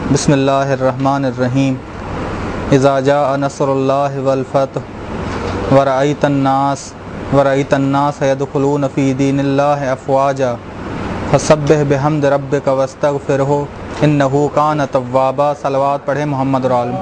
بسم اللہ الرحمن الرحیم اذا جاء نصر اللہ والفتح ورأیت الناس يدخلون فی دین اللہ افواجا فسبح بحمد ربک واستغفرہ انہ کان توابا۔ صلوات پڑھیں محمد اور آل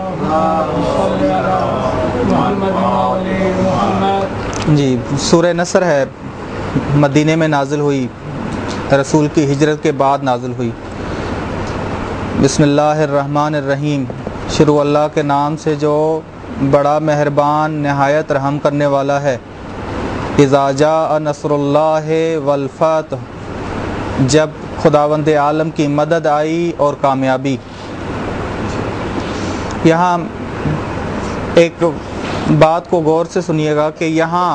جی۔ سورہ نصر ہے، مدینے میں نازل ہوئی، رسول کی ہجرت کے بعد نازل ہوئی۔ بسم اللہ الرحمن الرحیم، شروع اللہ کے نام سے جو بڑا مہربان نہایت رحم کرنے والا ہے۔ اذا جاء نصر اللہ والفتح، جب خداوند عالم کی مدد آئی اور کامیابی۔ یہاں ایک بات کو غور سے سنیے گا کہ یہاں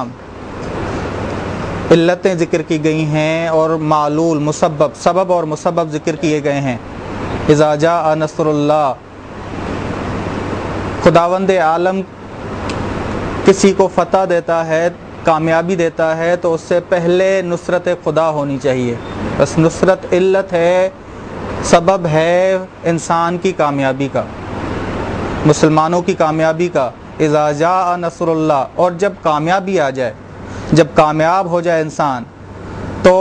علتیں ذکر کی گئی ہیں اور معلول سبب اور مسبب ذکر کیے گئے ہیں۔ اذا جاء نصر اللہ، خداوند عالم کسی کو فتح دیتا ہے، کامیابی دیتا ہے تو اس سے پہلے نصرت خدا ہونی چاہیے۔ بس نصرت علت ہے، سبب ہے انسان کی کامیابی کا، مسلمانوں کی کامیابی کا۔ اذا جاء نصر اللہ، اور جب کامیابی آ جائے، جب کامیاب ہو جائے انسان، تو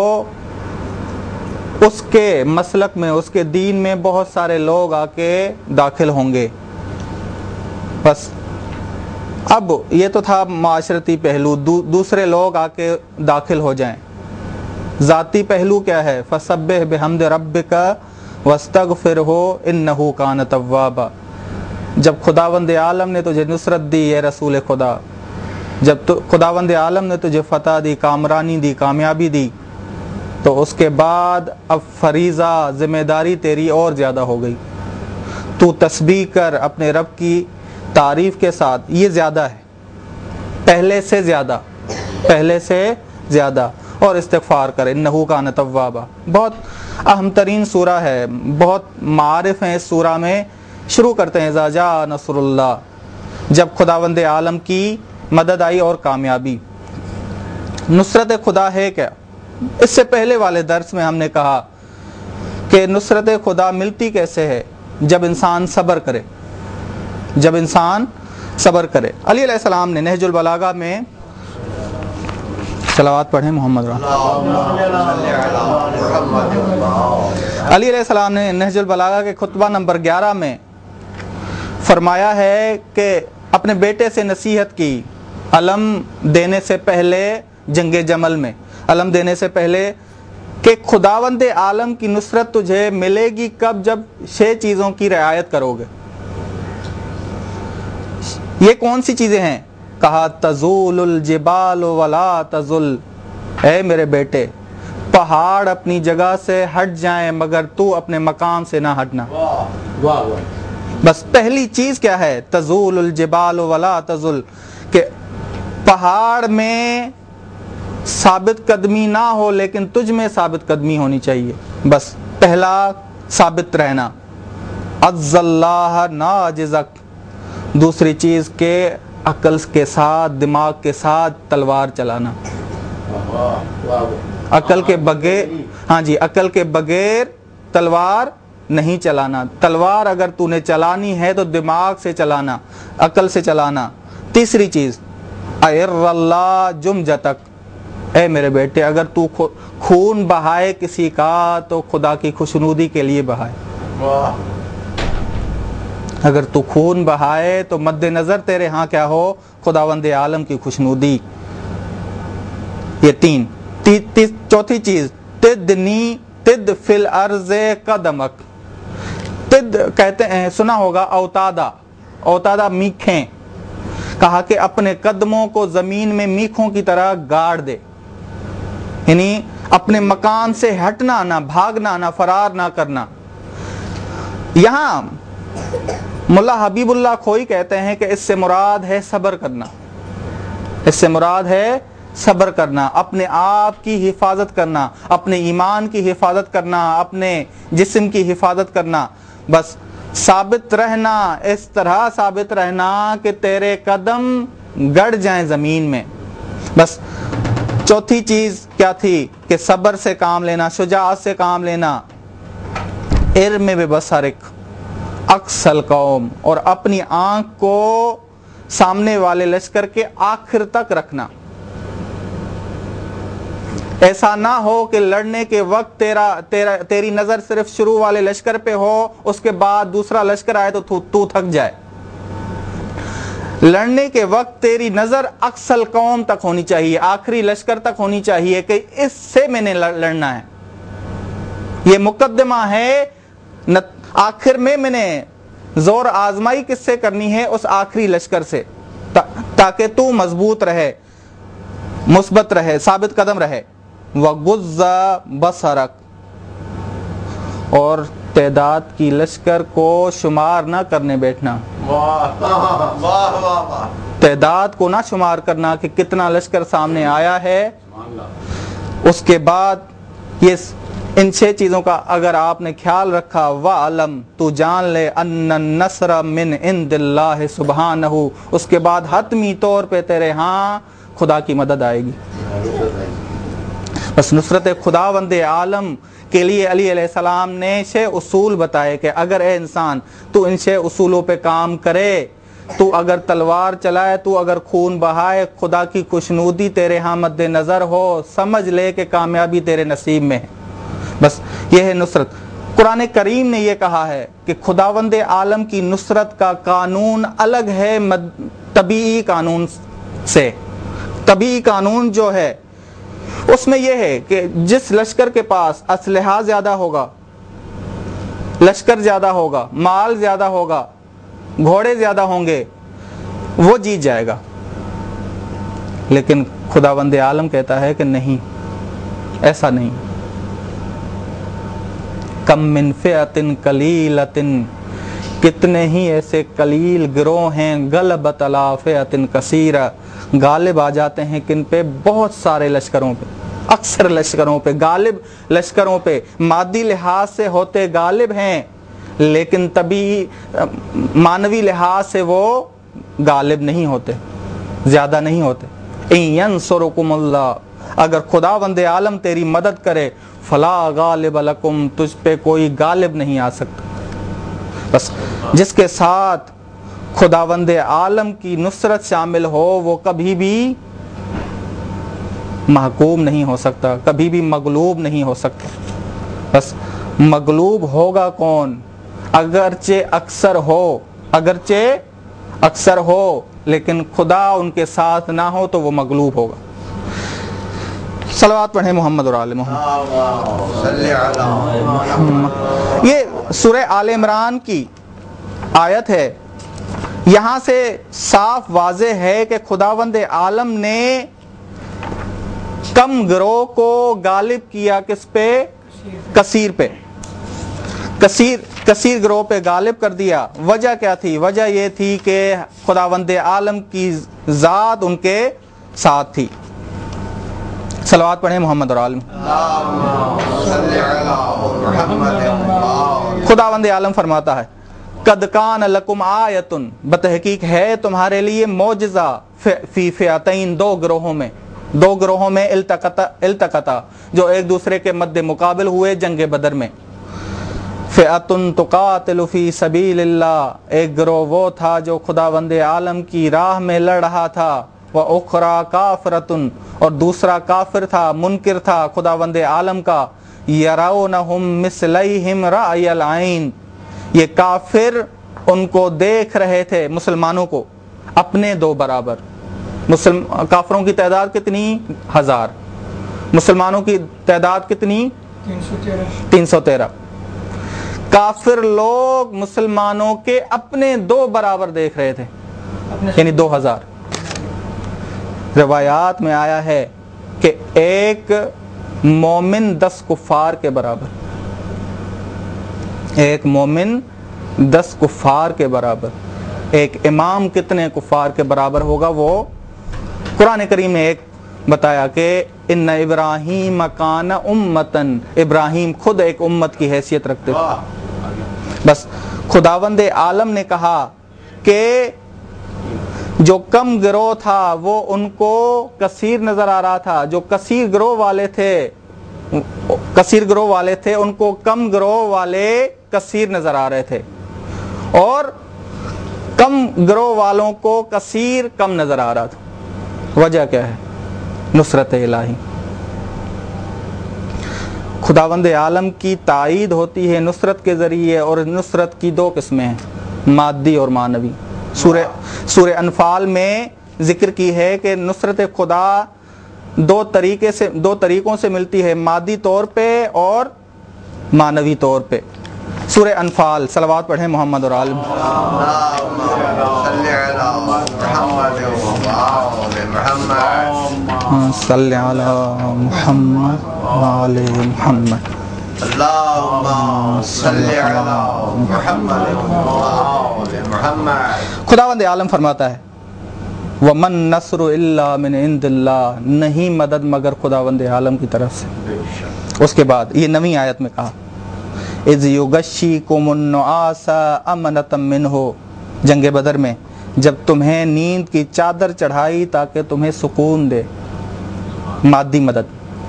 اس کے مسلک میں، اس کے دین میں بہت سارے لوگ آ کے داخل ہوں گے۔ بس اب یہ تو تھا معاشرتی پہلو، دوسرے لوگ آ کے داخل ہو جائیں۔ ذاتی پہلو کیا ہے؟ فسبح بحمد ربک واستغفرہ انہ کان توابا۔ جب خداوند عالم نے تجھے نصرت دی ہے رسول خدا، جب خداوند عالم نے تجھے فتح دی، کامرانی دی، کامیابی دی، تو اس کے بعد اب فریضہ، ذمہ داری تیری اور زیادہ ہو گئی۔ تو تسبیح کر اپنے رب کی تعریف کے ساتھ، یہ زیادہ ہے، پہلے سے زیادہ، اور استغفار کر، انہ کان توابا۔ بہت اہم ترین سورہ ہے، بہت معارف ہیں اس سورہ میں۔ شروع کرتے ہیں اذا جاء نصر اللہ، جب خداوند عالم کی مدد آئی اور کامیابی۔ نصرت خدا ہے کیا؟ اس سے پہلے والے درس میں ہم نے کہا کہ نصرت خدا ملتی کیسے ہے؟ جب انسان صبر کرے، علی علیہ السلام نے نہج البلاغہ میں، صلوات پڑھیں محمد علی علیہ السلام نے نہج البلاغہ کے خطبہ نمبر 11 میں فرمایا ہے کہ اپنے بیٹے سے نصیحت کی، علم دینے سے پہلے، جنگ جمل میں علم دینے سے پہلے، کہ خداوند عالم کی نصرت تجھے ملے گی کب؟ جب 6 چیزوں کی رعایت کرو گے۔ یہ کون سی چیزیں ہیں؟ کہا تزول الجبال ولا تزل، اے میرے بیٹے پہاڑ اپنی جگہ سے ہٹ جائیں مگر تو اپنے مقام سے نہ ہٹنا۔ بس پہلی چیز کیا ہے؟ تزول الجبال ولا تزل، کہ پہاڑ میں ثابت قدمی نہ ہو لیکن تجھ میں ثابت قدمی ہونی چاہیے۔ بس پہلا ثابت رہنا، عز اللہ ناجزک۔ دوسری چیز کہ عقل کے ساتھ، دماغ کے ساتھ تلوار چلانا، عقل کے بغیر تلوار نہیں چلانا۔ تلوار اگر تو نے چلانی ہے تو دماغ سے چلانا، عقل سے چلانا۔ تیسری چیز ایر اللہ جمجتک، اے میرے بیٹے اگر تو خون بہائے کسی کا تو خدا کی خوشنودی کے لیے بہائے۔ اگر تو خون بہائے تو مد نظر تیرے ہاں کیا ہو؟ خداوند عالم کی خوشنودی۔ یہ 3۔ چوتھی چیز تد فی الارض قدمک۔ تد کہتے ہیں، سنا ہوگا اوتادا میخیں، کہا کہ اپنے قدموں کو زمین میں میخوں کی طرح گاڑ دے، یعنی اپنے مکان سے ہٹنا نہ، بھاگنا نہ، فرار نہ کرنا۔ یہاں ملا حبیب اللہ کھوئی کہتے ہیں کہ اس سے مراد ہے صبر کرنا، اپنے آپ کی حفاظت کرنا، اپنے ایمان کی حفاظت کرنا، اپنے جسم کی حفاظت کرنا۔ بس ثابت رہنا، اس طرح ثابت رہنا کہ تیرے قدم گڑ جائیں زمین میں۔ بس چوتھی چیز کیا تھی؟ کہ صبر سے کام لینا، شجاعت سے کام لینا۔ علم بے بصرک، اقصل قوم، اور اپنی آنکھ کو سامنے والے لشکر کے آخر تک رکھنا. ایسا نہ ہو کہ لڑنے کے وقت تیری نظر صرف شروع والے لشکر پہ ہو، اس کے بعد دوسرا لشکر آئے تو تو تھک جائے. لڑنے کے وقت تیری نظر اقصل قوم تک ہونی چاہیے، آخری لشکر تک ہونی چاہیے کہ اس سے میں نے لڑنا ہے. یہ مقدمہ ہے، آخر میں نے زور آزمائی کس سے کرنی ہے؟ اس آخری لشکر سے، تاکہ تو مضبوط رہے، مثبت رہے، ثابت قدم رہے. وَغُضَّ بَصَرَكَ، اور تعداد کی لشکر کو شمار نہ کرنے بیٹھنا. تعداد کو نہ شمار کرنا کہ کتنا لشکر سامنے آیا ہے. اس کے بعد یہ ان 6 چیزوں کا اگر آپ نے خیال رکھا، وَعَلَمْ، تو جان لے، أَنَّ النَّصْرَ مِنْ عِنْدِ اللَّهِ سُبْحَانَهُ، اس کے بعد حتمی طور پہ تیرے ہاں خدا کی مدد آئے گی. بس نصرت خداوند عالم کے لیے علی علیہ السلام نے 6 اصول بتائے کہ اگر اے انسان تو ان 6 اصولوں پہ کام کرے، تو اگر تلوار چلائے، تو اگر خون بہائے، خدا کی خوشنودی تیرے ہاں مد نظر ہو، سمجھ لے کہ کامیابی تیرے نصیب میں ہے. بس یہ ہے نصرت. قرآن کریم نے یہ کہا ہے کہ خداوند عالم کی نصرت کا قانون الگ ہے طبیعی قانون سے. طبیعی قانون جو ہے اس میں یہ ہے کہ جس لشکر کے پاس اسلحہ زیادہ ہوگا، لشکر زیادہ ہوگا، مال زیادہ ہوگا، گھوڑے زیادہ ہوں گے، وہ جیت جائے گا. لیکن خداوند عالم کہتا ہے کہ نہیں، ایسا نہیں. کم من فئۃ قلیلۃ، کتنے ہی ایسے قلیل گروہ ہیں، غلبت علی فئۃ کثیرہ، غالب آ جاتے ہیں کن پہ؟ بہت سارے لشکروں پہ، اکثر لشکروں پہ، غالب لشکروں پہ. مادی لحاظ سے ہوتے غالب ہیں، لیکن طبیعی مانوی لحاظ سے وہ غالب نہیں ہوتے، زیادہ نہیں ہوتے. ان ینصرکم اللہ، اگر خداوند عالم تیری مدد کرے، فلا غالب لکم، تجھ پہ کوئی غالب نہیں آ سکتا. بس جس کے ساتھ خداوند عالم کی نصرت شامل ہو، وہ کبھی بھی محکوم نہیں ہو سکتا، کبھی بھی مغلوب نہیں ہو سکتا. بس مغلوب ہوگا کون؟ اگرچہ اکثر ہو لیکن خدا ان کے ساتھ نہ ہو تو وہ مغلوب ہوگا. صلوات پڑھیں محمد اور آل محمد. یہ سورہ آل عمران کی آیت ہے. یہاں سے صاف واضح ہے کہ خداوند عالم نے کم گروہ کو غالب کیا کس پہ؟ کثیر پہ. کثیر گروہ پہ غالب کر دیا. وجہ کیا تھی؟ وجہ یہ تھی کہ خداوند عالم کی ذات ان کے ساتھ تھی. صلوات پڑھیں محمد اور آل محمد. خداوند عالم فرماتا ہے قد کان لکم آیۃ، بتحقیق ہے تمہارے لیے معجزہ، فی فئتین، 2 گروہوں میں التقطا، جو ایک دوسرے کے مد مقابل ہوئے جنگ بدر میں. فئۃ تقاتل فی سبیل اللہ، ایک گروہ وہ تھا جو خداوند عالم کی راہ میں لڑ رہا تھا. وَأُخْرَى کافرۃ، اور دوسرا کافر تھا، منکر تھا خداوند عالم کا. یرونہم مثلیہم رأی العین، یہ کافر ان کو دیکھ رہے تھے، مسلمانوں کو، اپنے 2 برابر. کافروں کی تعداد کتنی؟ 1000. مسلمانوں کی تعداد کتنی؟ 313. کافر لوگ مسلمانوں کے اپنے 2 برابر دیکھ رہے تھے، یعنی 2000. روایات میں آیا ہے کہ ایک مومن 10 کفار کے برابر، ایک مومن 10 کفار کے برابر. ایک امام کتنے کفار کے برابر ہوگا؟ وہ قرآن کریم نے ایک بتایا کہ ان ابراہیم کان امتن، ابراہیم خود ایک امت کی حیثیت رکھتے تھے. بس خداوند عالم نے کہا کہ جو کم گروہ تھا وہ ان کو کثیر نظر آ رہا تھا، جو کثیر گروہ والے تھے ان کو کم گروہ والے کثیر نظر آ رہے تھے. اور کم گروہ والوں کو کثیر کم نظر آ رہا تھا۔ وجہ کیا ہے؟ نصرت الہی۔ خداوند عالم کی تائید ہوتی ہے نصرت کے ذریعے، اور نصرت کی دو قسمیں ہیں، مادی اور معنوی۔ سورہ انفال میں ذکر کی ہے کہ نصرت خدا دو طریقوں سے ملتی ہے، مادی طور پہ اور معنوی طور پہ۔ سورہ انفال، صلوات پڑھیں محمد اور آل صلی علی محمد وآل محمد اللہم صلی علی محمد وآل محمد۔ خداوند عالم فرماتا ہے وَمَن نَّصْرُ إِلَّا مِنْ عِنْدِ اللَّهِ، نہیں مدد مگر خداوند عالم کی طرف سے۔ اس کے بعد یہ نویں آیت میں کہا اِذْ يُغَشِّيكُمُ النُّعَاسَ أَمَنَةً مِّنْهُ، جنگ بدر میں جب تمہیں نیند کی چادر چڑھائی تاکہ تمہیں سکون دے۔ مادی مدد،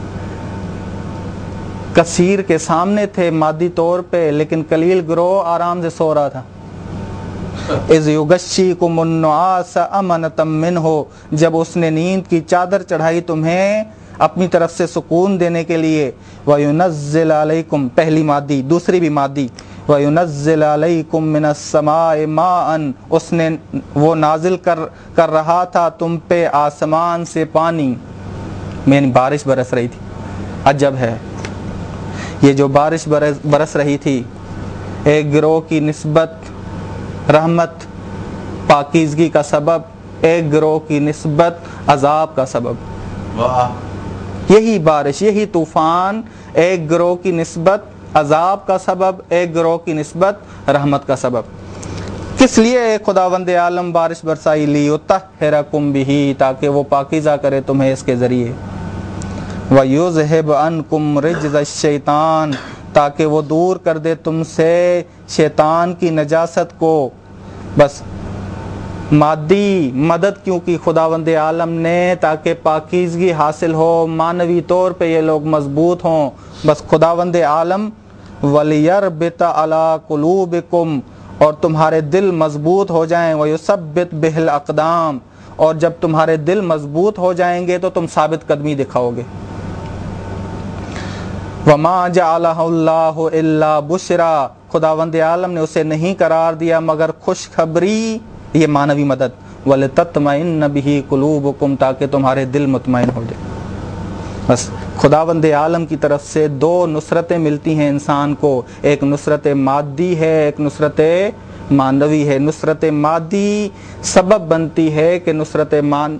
کثیر کے سامنے تھے مادی طور پہ، لیکن قلیل گروہ آرام سے سو رہا تھا۔ اِذْ يُغَشِّيكُمُ النُّعَاسَ أَمَنَةً مِّنْهُ، جب اس نے نیند کی چادر چڑھائی تمہیں اپنی طرف سے سکون دینے کے لیے۔ وَيُنَزِّلَ عَلَيْكُمْ، پہلی مادی، دوسری بھی مادی، وَيُنَزِّلَ عَلَيْكُمْ مِنَ السَّمَاءِ مَاءً، اس نے وہ نازل کر رہا تھا تم پہ آسمان سے پانی، یعنی بارش برس رہی تھی۔ عجب ہے، یہ جو بارش برس رہی تھی ایک گروہ کی نسبت رحمت پاکیزگی کا سبب، ایک گروہ کی نسبت عذاب کا سبب۔ یہی بارش، یہی طوفان ایک گروہ کی نسبت عذاب کا سبب، ایک گروہ کی نسبت رحمت کا سبب۔ کس لیے خداوند عالم بارش برسائی؟ لیطہرکم بہ، تاکہ وہ پاکیزہ کرے تمہیں اس کے ذریعے۔ وَيُذْهِبْ عَنْكُمْ رِجْزَ الشَّيْطَانِ، تاکہ وہ دور کر دے تم سے شیطان کی نجاست کو۔ بس مادی مدد کیوں کی خداوند عالم نے؟ تاکہ پاکیزگی حاصل ہو، معنوی طور پہ یہ لوگ مضبوط ہوں۔ بس خداوند عالم وَلِيَرْبِطَ عَلَىٰ قُلُوبِكُمْ، اور تمہارے دل مضبوط ہو جائیں، وَيُثَبِّتْ بِهِ الْأَقْدَامَ، اور جب تمہارے دل مضبوط ہو جائیں گے تو تم ثابت قدمی دکھاؤ گے۔ وَمَا جَعَلَهُ اللَّهُ إِلَّا بُشْرَىٰ، خداوند عالم نے اسے نہیں قرار دیا مگر خوشخبری، یہ معنوی مدد، وَلِتَطْمَئِنَّ بِهِ قُلُوبُكُمْ، تاکہ تمہارے دل مطمئن ہو جائے۔ بس خداوند عالم کی طرف سے دو نصرتیں ملتی ہیں انسان کو، ایک نصرت مادی ہے، ایک نصرت معنوی ہے۔ نصرت مادی سبب بنتی ہے کہ نصرت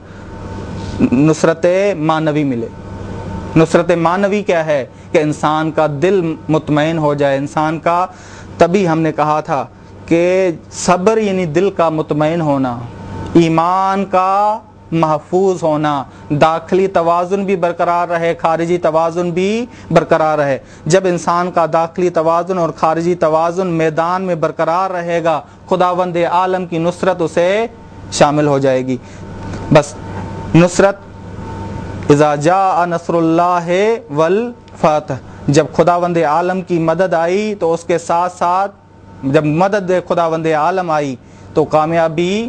معنوی ملے۔ نصرت معنوی کیا ہے؟ کہ انسان کا دل مطمئن ہو جائے، انسان کا، تبھی ہم نے کہا تھا کہ صبر یعنی دل کا مطمئن ہونا، ایمان کا محفوظ ہونا، داخلی توازن بھی برقرار رہے، خارجی توازن بھی برقرار رہے۔ جب انسان کا داخلی توازن اور خارجی توازن میدان میں برقرار رہے گا، خداوند عالم کی نصرت اسے شامل ہو جائے گی۔ بس نصرت اذا جاء نصر اللہ والفتح، جب خداوند عالم کی مدد آئی تو اس کے ساتھ ساتھ جب مدد خداوند عالم آئی تو کامیابی۔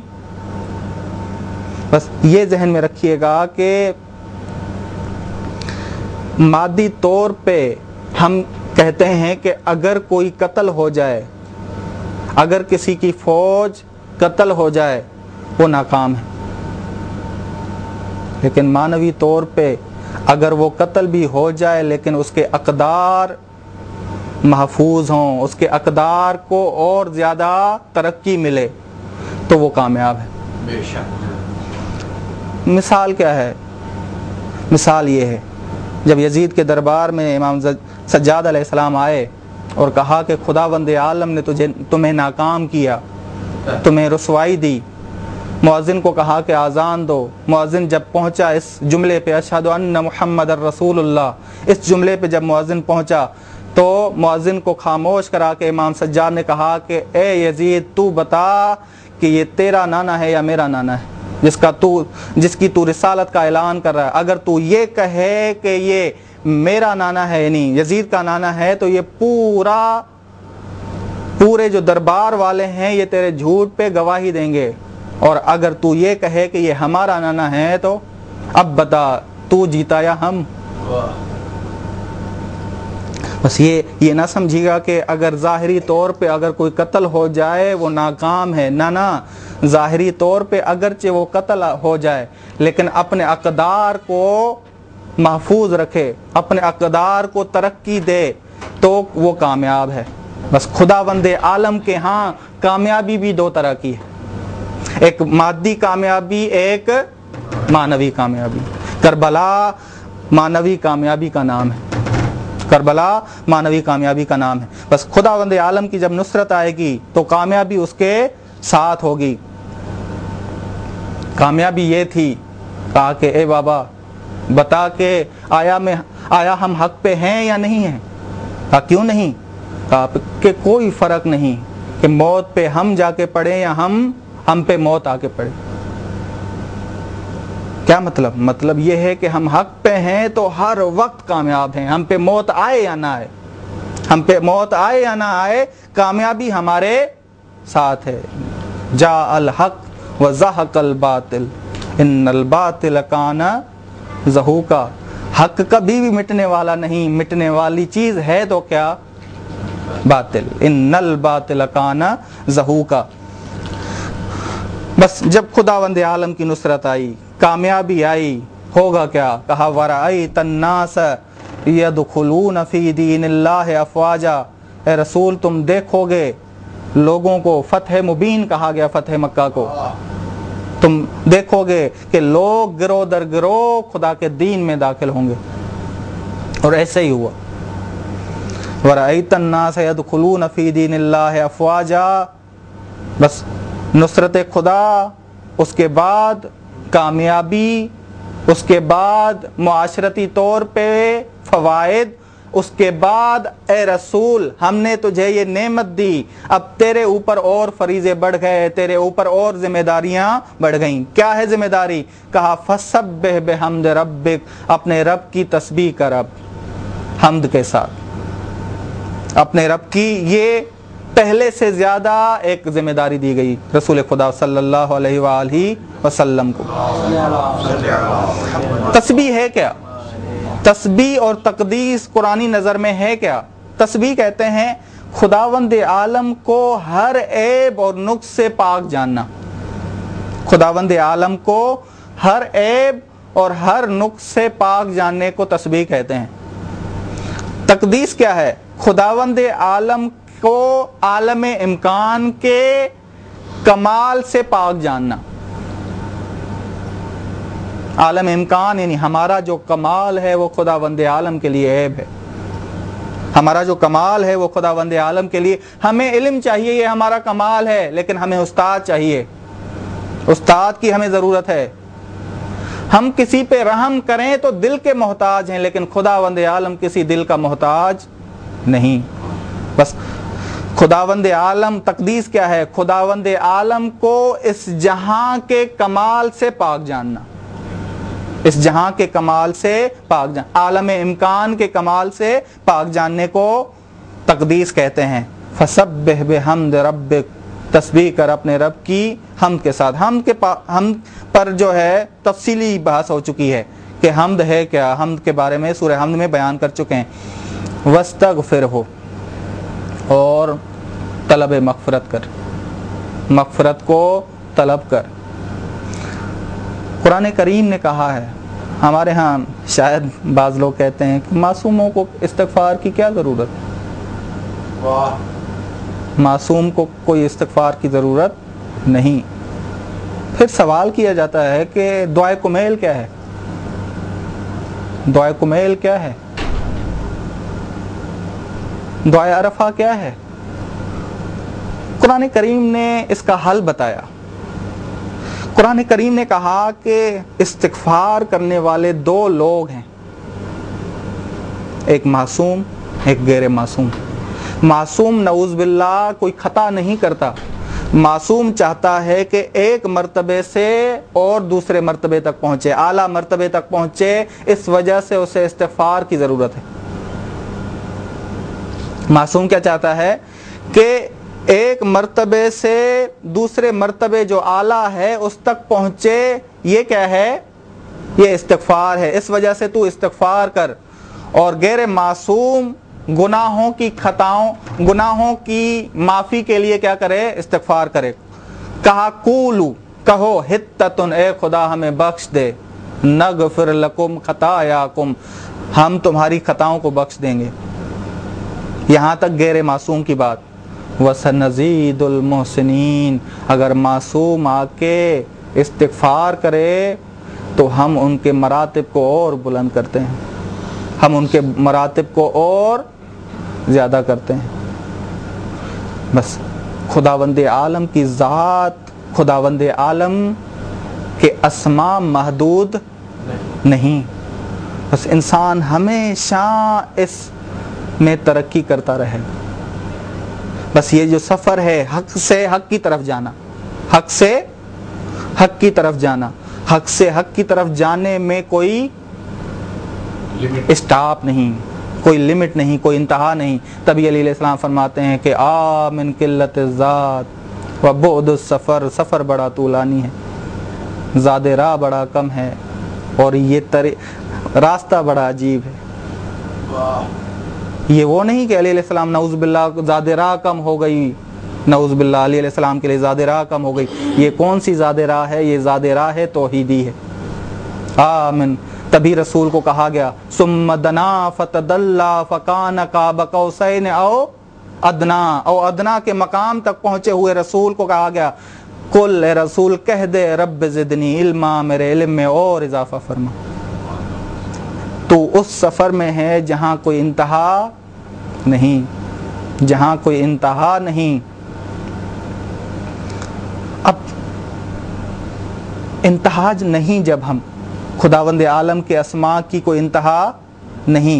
بس یہ ذہن میں رکھیے گا کہ مادی طور پہ ہم کہتے ہیں کہ اگر کوئی قتل ہو جائے، اگر کسی کی فوج قتل ہو جائے وہ ناکام ہے، لیکن معنوی طور پہ اگر وہ قتل بھی ہو جائے لیکن اس کے اقدار محفوظ ہوں، اس کے اقدار کو اور زیادہ ترقی ملے تو وہ کامیاب ہے۔ بے شک۔ مثال کیا ہے؟ مثال یہ ہے، جب یزید کے دربار میں امام سجاد علیہ السلام آئے اور کہا کہ خداوند عالم نے تمہیں ناکام کیا، تمہیں رسوائی دی، مؤذن کو کہا کہ آذان دو۔ مؤذن جب پہنچا اس جملے پہ اشہد ان محمد الرسول اللہ، اس جملے پہ جب مؤذن پہنچا تو مؤذن کو خاموش کرا کے امام سجاد نے کہا کہ اے یزید، تو بتا کہ یہ تیرا نانا ہے یا میرا نانا ہے جس کی تو رسالت کا اعلان کر رہا ہے؟ اگر تو یہ کہے کہ یہ میرا نانا ہے، یعنی یزید کا نانا ہے، تو یہ پورا پورے جو دربار والے ہیں یہ تیرے جھوٹ پہ گواہی دیں گے، اور اگر تو یہ کہے کہ یہ ہمارا نانا ہے تو اب بتا تو جیتا یا ہم۔ بس یہ نہ سمجھیے گا کہ اگر ظاہری طور پہ اگر کوئی قتل ہو جائے وہ ناکام ہے، نہ، ظاہری طور پہ اگرچہ وہ قتل ہو جائے لیکن اپنے اقدار کو محفوظ رکھے، اپنے اقدار کو ترقی دے تو وہ کامیاب ہے۔ بس خداوند عالم کے ہاں کامیابی بھی دو طرح کی ہے، ایک مادی کامیابی، ایک معنوی کامیابی۔ کربلا معنوی کامیابی کا نام ہے، کربلا معنوی کامیابی کا نام ہے۔ بس خداوند عالم کی جب نصرت آئے گی تو کامیابی اس کے ساتھ ہوگی۔ کامیابی یہ تھی، کہا کہ اے بابا بتا کہ آیا ہم حق پہ ہیں یا نہیں ہیں؟ کہا کیوں نہیں؟ کہا کہ کوئی فرق نہیں کہ موت پہ ہم جا کے پڑے یا ہم پہ موت آ کے پڑے۔ کیا مطلب؟ مطلب یہ ہے کہ ہم حق پہ ہیں تو ہر وقت کامیاب ہیں، ہم پہ موت آئے یا نہ آئے، ہم پہ موت آئے یا نہ آئے، کامیابی ہمارے ساتھ ہے۔ جاء الحق وزہق الباطل ان الباطل کان زہوقا۔ حق کبھی بھی مٹنے والا نہیں، مٹنے والی چیز ہے تو کیا؟ باطل۔ ان الباطل کان زہوقا۔ بس جب خداوند عالم کی نصرت آئی، کامیابی آئی، ہوگا کیا؟ کہا وَرَأَيْتَ النَّاسَ يَدْخُلُونَ فِي دِينِ اللَّهِ أَفْوَاجًا۔ اے رسول تم دیکھو گے لوگوں کو، فتح مبین کہا گیا فتح مکہ کو، تم دیکھو گے کہ لوگ گروہ در گروہ خدا کے دین میں داخل ہوں گے، اور ایسے ہی ہوا۔ وَرَأَيْتَ النَّاسَ يَدْخُلُونَ فِي دِينِ اللَّهِ أَفْوَاجًا۔ بس نصرت خدا، اس کے بعد کامیابی، اس کے بعد معاشرتی طور پہ فوائد، اس کے بعد اے رسول ہم نے تجھے یہ نعمت دی، اب تیرے اوپر اور فریضے بڑھ گئے، تیرے اوپر اور ذمہ داریاں بڑھ گئیں۔ کیا ہے ذمہ داری؟ کہا فسبح بحمد ربک، اپنے رب کی تسبیح کر، اب حمد کے ساتھ اپنے رب کی، یہ پہلے سے زیادہ ایک ذمہ داری دی گئی رسول خدا صلی اللہ علیہ وآلہ وسلم کو۔ تسبیح ہے کیا؟ تسبیح اور تقدیس قرآنی نظر میں ہے کیا؟ تسبیح کہتے ہیں خداوند عالم کو ہر عیب اور نقص سے پاک جاننا، خداوند عالم کو ہر عیب اور ہر نقص سے پاک جاننے کو تسبیح کہتے ہیں۔ تقدیس کیا ہے؟ خداوند عالم کو عالم امکان کے کمال سے پاک جاننا۔ عالم امکان یعنی ہمارا جو کمال ہے وہ خداوند عالم کے لیے عیب ہے، ہمارا جو کمال ہے وہ خداوند عالم کے لیے، ہمیں علم چاہیے، یہ ہمارا کمال ہے، لیکن ہمیں استاد چاہیے، استاد کی ہمیں ضرورت ہے۔ ہم کسی پہ رحم کریں تو دل کے محتاج ہیں، لیکن خداوند عالم کسی دل کا محتاج نہیں۔ بس خداوند عالم، تقدیس کیا ہے؟ خداوند عالم کو اس جہاں کے کمال سے پاک جاننا، اس جہاں کے کمال سے پاک جان، عالم امکان کے کمال سے پاک جاننے کو تقدیس کہتے ہیں۔ فسبح بحمد ربک، تسبیح کر اپنے رب کی حمد کے ساتھ۔ حمد پر جو ہے تفصیلی بحث ہو چکی ہے کہ حمد ہے کیا، حمد کے بارے میں سورہ حمد میں بیان کر چکے ہیں۔ واستغفرہ، اور طلب مغفرت کر، مغفرت کو طلب کر۔ قرآن کریم نے کہا ہے، ہمارے ہاں شاید بعض لوگ کہتے ہیں کہ معصوموں کو استغفار کی کیا ضرورت ہے، معصوم کو کوئی استغفار کی ضرورت نہیں۔ پھر سوال کیا جاتا ہے کہ دعائے کمیل کیا ہے؟ دعائے کمیل کیا ہے؟ دعائے عرفہ کیا ہے؟ قرآن کریم نے اس کا حل بتایا۔ قرآن کریم نے کہا کہ استغفار کرنے والے دو لوگ ہیں، ایک معصوم، ایک غیر معصوم۔ معصوم نعوذ باللہ کوئی خطا نہیں کرتا، معصوم چاہتا ہے کہ ایک مرتبے سے اور دوسرے مرتبے تک پہنچے، اعلیٰ مرتبے تک پہنچے، اس وجہ سے اسے استغفار کی ضرورت ہے۔ معصوم کیا چاہتا ہے کہ ایک مرتبے سے دوسرے مرتبے جو اعلیٰ ہے اس تک پہنچے، یہ کیا ہے؟ یہ استغفار ہے۔ اس وجہ سے تو استغفار کر، اور غیر معصوم گناہوں کی خطاؤں، گناہوں کی معافی کے لیے کیا کرے؟ استغفار کرے۔ کہا قولو، کہو، حتتن، اے خدا ہمیں بخش دے، نغفر لکم خطایاکم، ہم تمہاری خطاؤں کو بخش دیں گے۔ یہاں تک غیر معصوم کی بات۔ وَسَنَزِيدُ الْمُحْسِنِينَ، اگر معصوم آ کے استغفار کرے تو ہم ان کے مراتب کو اور بلند کرتے ہیں، ہم ان کے مراتب کو اور زیادہ کرتے ہیں۔ بس خداوند عالم کی ذات، خداوند عالم کے اسماء محدود نہیں، بس انسان ہمیشہ اس میں ترقی کرتا رہے۔ بس یہ جو سفر ہے حق سے حق کی طرف جانا، حق سے حق کی طرف جانا، حق سے حق کی طرف جانے میں کوئی اسٹاپ نہیں، کوئی لمٹ نہیں، کوئی انتہا نہیں۔ تبھی علیہ السلام فرماتے ہیں کہ من قلت الذات و بعد السفر، سفر بڑا طولانی ہے، زاد راہ بڑا کم ہے، اور یہ راستہ بڑا عجیب ہے۔ یہ وہ نہیں کہ علیہ السلام نعوذ باللہ زاد راہ کم ہو گئی، نعوذ باللہ علیہ السلام کے لیے زاد راہ کم ہو گئی۔ یہ کون سی زاد راہ ہے؟ یہ زاد راہ ہے توحیدی ہے۔ آمین۔ تبھی رسول کو کہا گیا ثم دنا فتدلا فکان قاب قوسین او ادنا، او ادنا کے مقام تک پہنچے ہوئے رسول کو کہا گیا قل، اے رسول کہہ دے رب زدنی علما، میرے علم میں اور اضافہ فرما۔ تو اس سفر میں ہے جہاں کوئی انتہا نہیں، جہاں کوئی انتہا نہیں۔ اب انتہاج نہیں، جب ہم خداوند عالم کے اسماء کی کوئی انتہا نہیں۔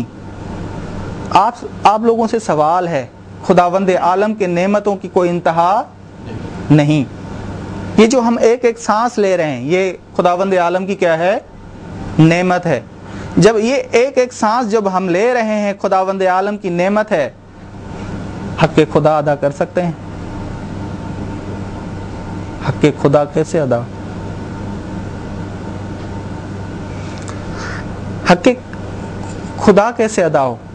آپ لوگوں سے سوال ہے، خداوند عالم کے نعمتوں کی کوئی انتہا نہیں۔ یہ جو ہم ایک ایک سانس لے رہے ہیں یہ خداوند عالم کی کیا ہے؟ نعمت ہے۔ جب یہ ایک ایک سانس جب ہم لے رہے ہیں خداوند عالم کی نعمت ہے، حق خدا ادا کر سکتے ہیں؟ حق خدا کیسے ادا؟ حق خدا کیسے ادا ہو؟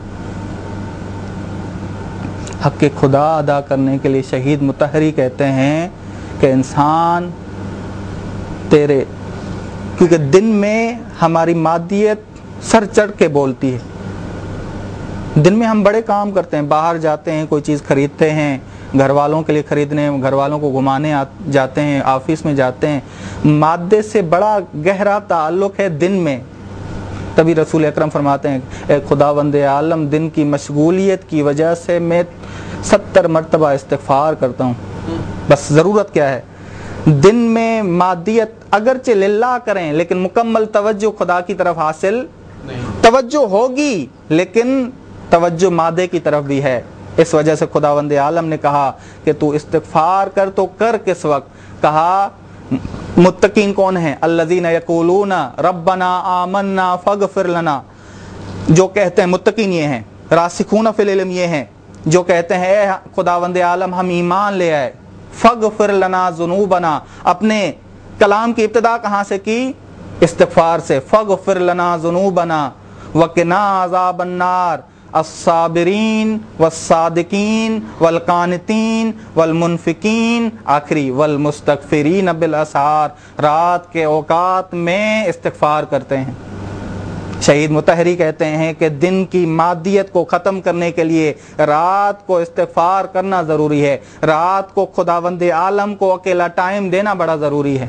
حق خدا ادا کرنے کے لیے شہید مطہری کہتے ہیں کہ انسان تیرے، کیونکہ دن میں ہماری مادیت سر چڑھ کے بولتی ہے، دن میں ہم بڑے کام کرتے ہیں، باہر جاتے ہیں، کوئی چیز خریدتے ہیں، گھر والوں کے لیے خریدنے، گھر والوں کو گھمانے جاتے ہیں، آفس میں جاتے ہیں، مادے سے بڑا گہرا تعلق ہے دن میں۔ تبھی رسول اکرم فرماتے ہیں اے خداوند عالم، دن کی مشغولیت کی وجہ سے میں 70 مرتبہ استغفار کرتا ہوں، بس ضرورت کیا ہے؟ دن میں مادیت اگرچہ للہ کریں لیکن مکمل توجہ خدا کی طرف حاصل نہیں، توجہ ہوگی لیکن توجہ مادے کی طرف بھی ہے۔ اس وجہ سے خداوند عالم نے کہا کہ تو استغفار کر، تو کر کس وقت؟ کہا متقین کون ہیں؟ الذین یقولون ربنا آمنا فاغفر لنا، جو کہتے ہیں متقین یہ ہیں، راسخون فی العلم یہ ہیں جو کہتے ہیں اے خداوند عالم ہم ایمان لے آئے، فاغفر لنا ذنوبنا، اپنے کلام کی ابتدا کہاں سے کی؟ استغفار سے، فاغفر لنا ذنوبنا وقنا عذاب النار، الصابرین والصادقین والقانتین والمنفقین، آخری والمستغفرین بالاسحار، رات کے اوقات میں استغفار کرتے ہیں۔ شہید مطہری کہتے ہیں کہ دن کی مادیت کو ختم کرنے کے لیے رات کو استغفار کرنا ضروری ہے، رات کو خداوند عالم کو اکیلا ٹائم دینا بڑا ضروری ہے۔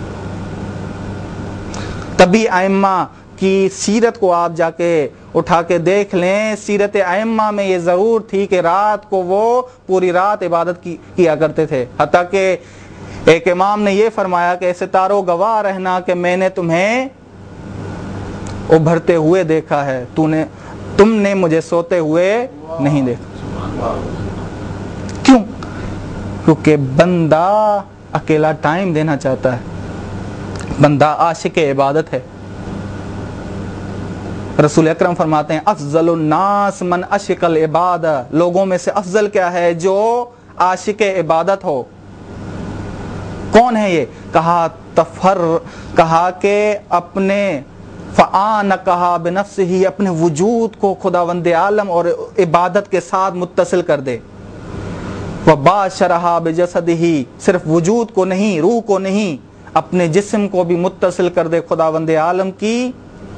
تبھی ائمہ کی سیرت کو آپ جا کے اٹھا کے دیکھ لیں، سیرت ائمہ میں یہ ضرور تھی کہ رات کو وہ پوری رات عبادت کیا کرتے تھے، حتیٰ کہ ایک امام نے یہ فرمایا کہ ستاروں گواہ رہنا کہ میں نے تمہیں ابھرتے ہوئے دیکھا ہے، تم نے مجھے سوتے ہوئے نہیں دیکھا۔ کیوں؟ کیونکہ بندہ اکیلا ٹائم دینا چاہتا ہے، بندہ عاشق عبادت ہے۔ رسول اکرم فرماتے ہیں افضل الناس من عشق العبادہ، لوگوں میں سے افضل کیا ہے؟ جو عاشق عبادت ہو. کون ہے یہ؟ کہا کہ اپنے فآنکھا بنفسہ، اپنے وجود کو خداوند عالم اور عبادت کے ساتھ متصل کر دے. وباشرھا بجسدہ، صرف وجود کو نہیں، روح کو نہیں، اپنے جسم کو بھی متصل کر دے خداوند عالم کی.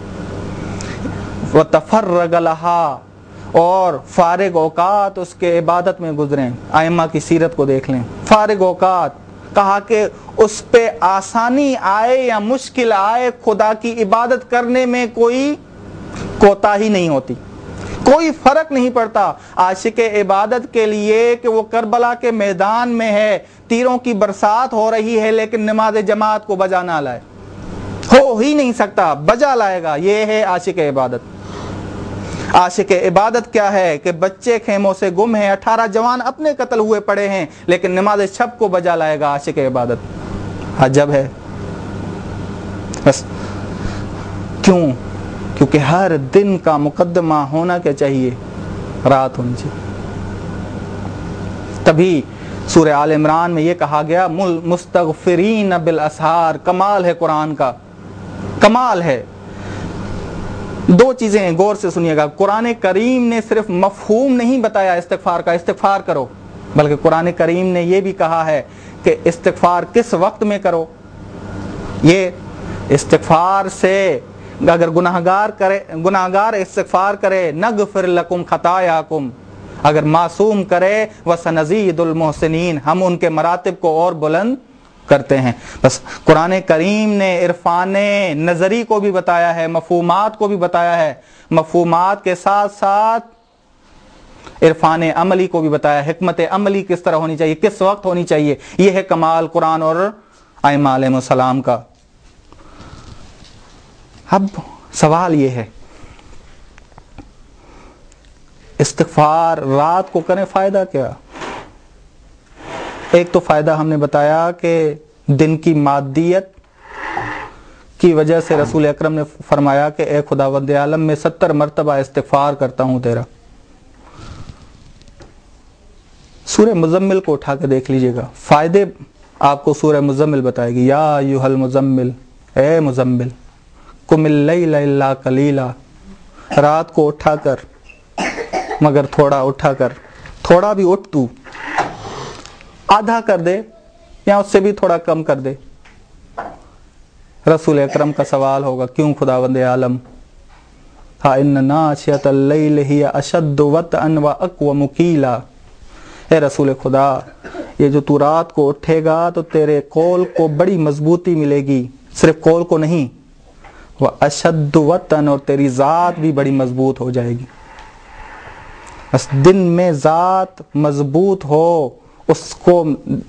وتفرغ لھا، اور فارغ اوقات اس کے عبادت میں گزریں. ائمہ کی سیرت کو دیکھ لیں. فارغ اوقات، کہا کہ اس پہ آسانی آئے یا مشکل آئے، خدا کی عبادت کرنے میں کوئی کوتاہی نہیں ہوتی، کوئی فرق نہیں پڑتا. عاشق عبادت کے لیے کہ وہ کربلا کے میدان میں ہے، تیروں کی برسات ہو رہی ہے، لیکن نماز جماعت کو بجا نہ لائے، ہو ہی نہیں سکتا، بجا لائے گا. یہ ہے عاشق عبادت. عاشق عبادت کیا ہے کہ بچے خیموں سے گم ہیں، 18 جوان اپنے قتل ہوئے پڑے ہیں، لیکن نماز شب کو بجا لائے گا. عاشق عبادت عجب ہے. بس کیوں؟ کیونکہ ہر دن کا مقدمہ ہونا کیا چاہیے؟ رات ہونی چاہیے. تبھی سورہ آل عمران میں یہ کہا گیا مستغفرین بالاسحار. کمال ہے قرآن کا، کمال ہے. دو چیزیں ہیں، غور سے سنیے گا. قرآن کریم نے صرف مفہوم نہیں بتایا استغفار کا، استغفار کرو، بلکہ قرآن کریم نے یہ بھی کہا ہے کہ استغفار کس وقت میں کرو. یہ استغفار سے اگر گناہگار استغفار کرے، نغفر لکم خطایاکم، اگر معصوم کرے وسنزید المحسنین، ہم ان کے مراتب کو اور بلند کرتے ہیں. بس قرآن کریم نے عرفان نظری کو بھی بتایا ہے، مفہومات کو بھی بتایا ہے، مفہومات کے ساتھ ساتھ عرفان عملی کو بھی بتایا، حکمت عملی کس طرح ہونی چاہیے، کس وقت ہونی چاہیے. یہ ہے کمال قرآن اور ائمہ علیہ السلام کا. اب سوال یہ ہے، استغفار رات کو کریں، فائدہ کیا؟ ایک تو فائدہ ہم نے بتایا کہ دن کی مادیت کی وجہ سے رسول اکرم نے فرمایا کہ اے خداوند عالم، میں 70 مرتبہ استغفار کرتا ہوں تیرا. سورہ مزمل کو اٹھا کے دیکھ لیجئے گا، فائدے آپ کو سورہ مزمل بتائے گی. یا ایھا المزمل، اے مزمل، قم اللیل الا قلیلا، رات کو اٹھا کر مگر تھوڑا اٹھا کر، تھوڑا بھی اٹھ، تو آدھا کر دے یا اس سے بھی تھوڑا کم کر دے. رسول اکرم کا سوال ہوگا، کیوں خداوند عالم؟ ان ناشئۃ اللیل ہی اشد وطئا واقوم قیلا. اے رسول خدا، یہ جو تو رات کو اٹھے گا تو تیرے قول کو بڑی مضبوطی ملے گی، صرف قول کو نہیں، واشد وطئا، اور تیری ذات بھی بڑی مضبوط ہو جائے گی. بس دن میں ذات مضبوط ہو، اس کو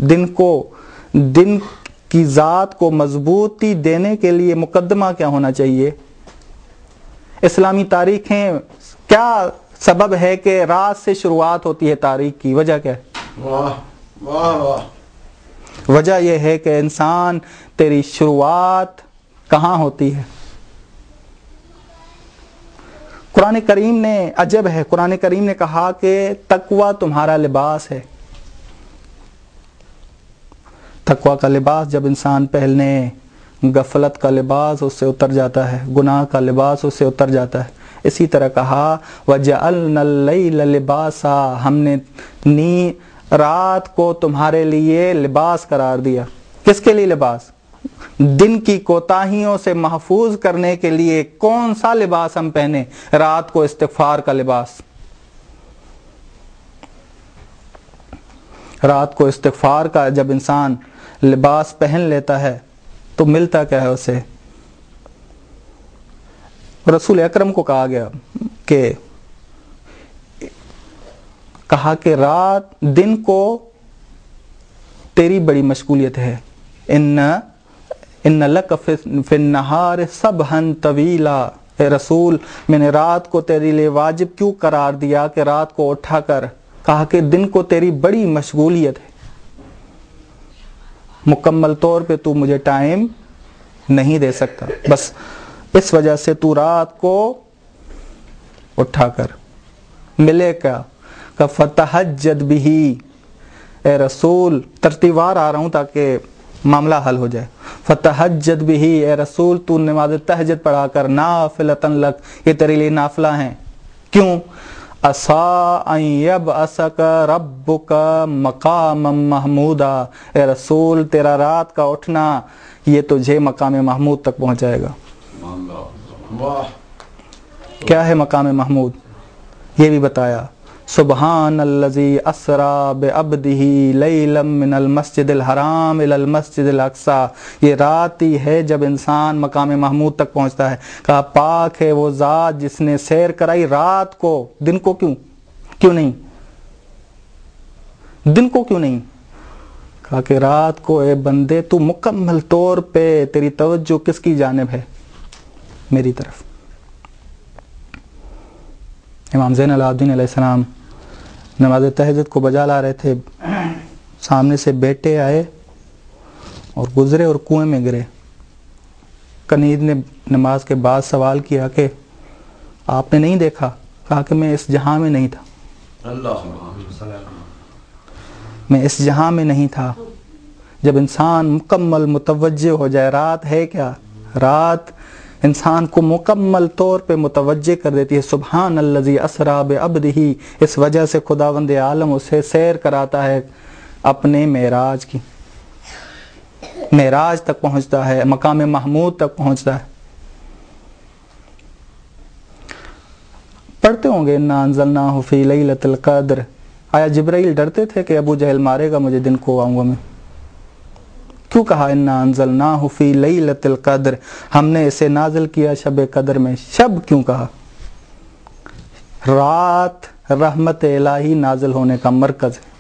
دن کی ذات کو مضبوطی دینے کے لیے مقدمہ کیا ہونا چاہیے؟ اسلامی تاریخیں کیا سبب ہے کہ رات سے شروعات ہوتی ہے تاریخ کی؟ وجہ کیا ہے؟ وجہ یہ ہے کہ انسان، تیری شروعات کہاں ہوتی ہے؟ قرآن کریم نے، عجب ہے، قرآن کریم نے کہا کہ تقوی تمہارا لباس ہے. تقوی کا لباس جب انسان پہلنے، غفلت کا لباس اس سے اتر جاتا ہے، گناہ کا لباس اس سے اتر جاتا ہے. اسی طرح کہا وَجَعَلْنَا اللَّيْلَ لِبَاسًا، ہم نے رات کو تمہارے لیے لباس قرار دیا. کس کے لیے لباس؟ دن کی کوتاہیوں سے محفوظ کرنے کے لیے. کون سا لباس ہم پہنے؟ رات کو استغفار کا لباس. رات کو استغفار کا جب انسان لباس پہن لیتا ہے تو ملتا کیا ہے اسے؟ رسول اکرم کو کہا گیا کہا کہ رات، دن کو تیری بڑی مشغولیت ہے. ان لک فی النہار سبحا طویلا، اے رسول، میں نے رات کو تیرے لیے واجب کیوں قرار دیا کہ رات کو اٹھا کر؟ کہا کہ دن کو تیری بڑی مشغولیت ہے، مکمل طور پہ تو مجھے ٹائم نہیں دے سکتا، بس اس وجہ سے تو رات کو اٹھا کر. ملے کیا؟ کہ فتہجد بہ، اے رسول، ترتیب وار آ رہا ہوں تاکہ معاملہ حل ہو جائے. فتہجد بھی، اے رسول تو نماز تہجد پڑھا کر، نافلۃ لک، یہ تیرے لیے نافلہ ہیں. کیوں؟ عسیٰ ان یبعثک ربک مقاما محمودا، اے رسول تیرا رات کا اٹھنا یہ تجھے مقام محمود تک پہنچائے گا. کیا ہے مقام محمود؟ یہ بھی بتایا. سبحان الذی اسریٰ بعبدہ لیلا من المسجد الحرام الی المسجد الاقصیٰ، یہ رات ہی ہے جب انسان مقام محمود تک پہنچتا ہے. کہا پاک ہے وہ ذات جس نے سیر کرائی رات کو، دن کو کیوں نہیں؟ دن کو کیوں نہیں؟ کہا کہ رات کو اے بندے تو مکمل طور پہ تیری توجہ کس کی جانب ہے؟ میری طرف. امام زین العابدین علیہ السلام نماز تہجد کو بجا لا رہے تھے، سامنے سے بیٹے آئے اور گزرے اور کنویں میں گرے. کنید نے نماز کے بعد سوال کیا کہ آپ نے نہیں دیکھا؟ کہا کہ میں اس جہاں میں نہیں تھا، میں اس جہاں میں نہیں تھا. جب انسان مکمل متوجہ ہو جائے، رات ہے کیا؟ رات انسان کو مکمل طور پہ متوجہ کر دیتی ہے. سبحان الذی اسریٰ بعبدہ، اس وجہ سے خداوند عالم اسے سیر کراتا ہے اپنے معراج کی، معراج تک پہنچتا ہے، مقام محمود تک پہنچتا ہے. پڑھتے ہوں گے انا انزلناہ فی لیلۃ القدر. آیا جبرائیل ڈرتے تھے کہ ابو جہل مارے گا مجھے، دن کو آؤں گا میں؟ کیوں کہا انا انزلناہ فی لیلۃ القدر؟ ہم نے اسے نازل کیا شب قدر میں. شب کیوں کہا؟ رات رحمت الہی نازل ہونے کا مرکز ہے.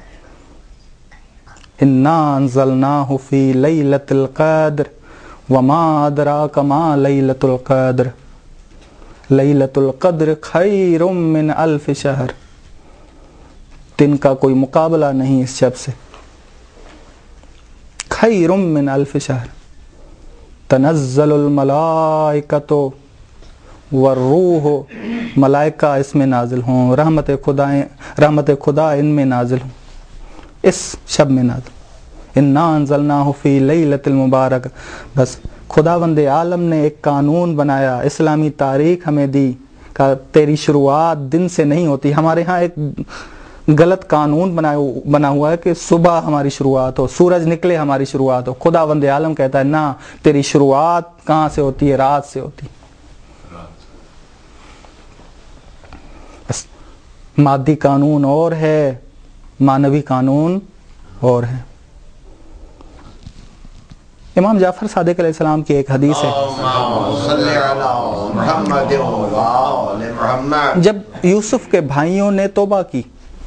انا انزلناہ فی لیلۃ القدر وما ادراک ما لیلۃ القدر لیلۃ القدر خیر من الف شہر. دن کا کوئی مقابلہ نہیں اس شب سے. خیر من الف شہر. تنزل الملائکۃ والروح، ملائکہ اس میں نازل ہوں، رحمت خدا ان میں نازل ہوں، اس شب میں نازل. انا انزلناہ فی لیلۃ المبارک. بس خداوند عالم نے ایک قانون بنایا، اسلامی تاریخ ہمیں دی کہ تیری شروعات دن سے نہیں ہوتی. ہمارے ہاں ایک غلط قانون بنا ہوا ہے کہ صبح ہماری شروعات ہو، سورج نکلے ہماری شروعات ہو. خداوند عالم کہتا ہے نہ، تیری شروعات کہاں سے ہوتی ہے؟ رات سے ہوتی. بس مادی قانون اور ہے، معنوی قانون اور ہے. امام جعفر صادق علیہ السلام کی ایک حدیث ہے، جب یوسف کے بھائیوں نے توبہ کی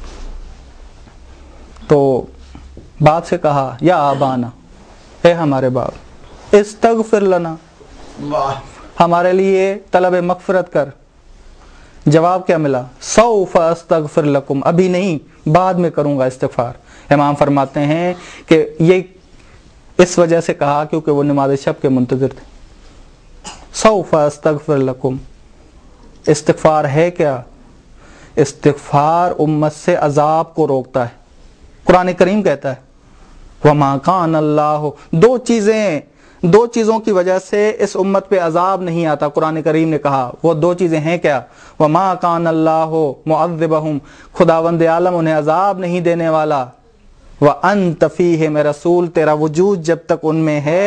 تو باپ سے کہا یا آبانا، اے ہمارے باپ، استغفر لنا، ہمارے لیے طلب مغفرت کر. جواب کیا ملا؟ سوف استغفر لکم، ابھی نہیں، بعد میں کروں گا استغفار. امام فرماتے ہیں کہ یہ اس وجہ سے کہا کیونکہ وہ نماز شب کے منتظر تھے. سوف استغفر لکم، استغفار ہے کیا؟ استغفار امت سے عذاب کو روکتا ہے. قرآن کریم کہتا ہے وَمَا كَانَ اللَّهُ، دو چیزوں کی وجہ سے اس امت پہ عذاب نہیں آتا. قرآن کریم نے کہا وہ دو چیزیں ہیں کیا؟ وَمَا كَانَ اللَّهُ مُعَذِّبَهُمْ، خداوند عالم انہیں عذاب نہیں دینے والا. وَأَنْتَ فِيهِمْ، رسول تیرا وجود جب تک ان میں ہے،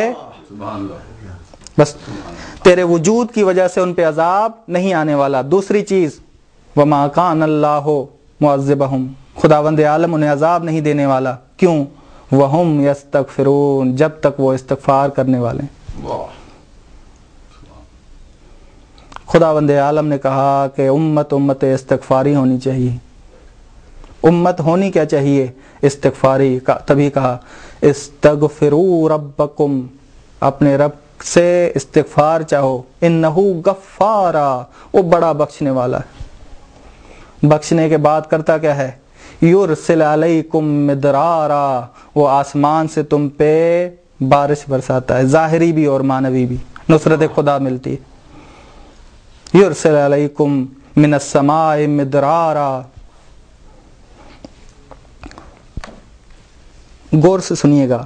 بس تیرے وجود کی وجہ سے ان پہ عذاب نہیں آنے والا. دوسری چیز وَمَا كَانَ اللَّهُ مُعَذِّبَهُمْ، خداوند عالم انہیں عذاب نہیں دینے والا. کیوں؟ وَهُمْ يَسْتَغْفِرُونَ، جب تک وہ استغفار کرنے والے ہیں. خداوند عالم نے کہا کہ امت استغفاری ہونی چاہیے. امت ہونی کیا چاہیے؟ استغفاری. تبھی کہا استغفروا ربکم، اپنے رب سے استغفار چاہو. انہ غفارا، وہ بڑا بخشنے والا ہے. بخشنے کے بعد کرتا کیا ہے؟ یرسل علیکم مدرارا، وہ آسمان سے تم پہ بارش برساتا ہے، ظاہری بھی اور معنوی بھی نصرت خدا ملتی ہے. یرسل علیکم من السماء مدرارا. غور سے سنیے گا.